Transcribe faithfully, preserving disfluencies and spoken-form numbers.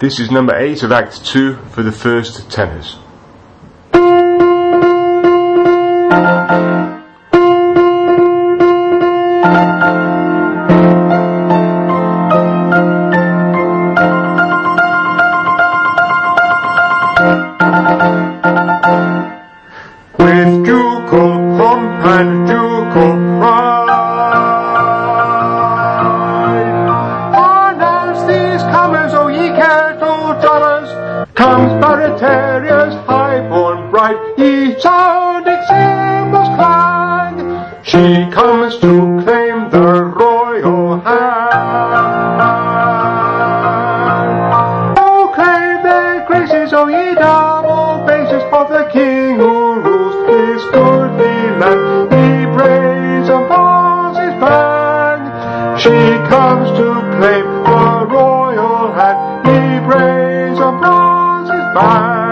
This is number eight of Act two for the first tenors. With ducal pomp and ducal pride, announce these comers, O ye kettle drummers, comes Barataria's high-born bride, ye sounding cymbals clang. She comes to claim the royal hand. Oh, claim their graces, O ye double basses, for the king who rules his goodly land, he braids upon his band. She comes to claim the royal hand, he braids upon his band.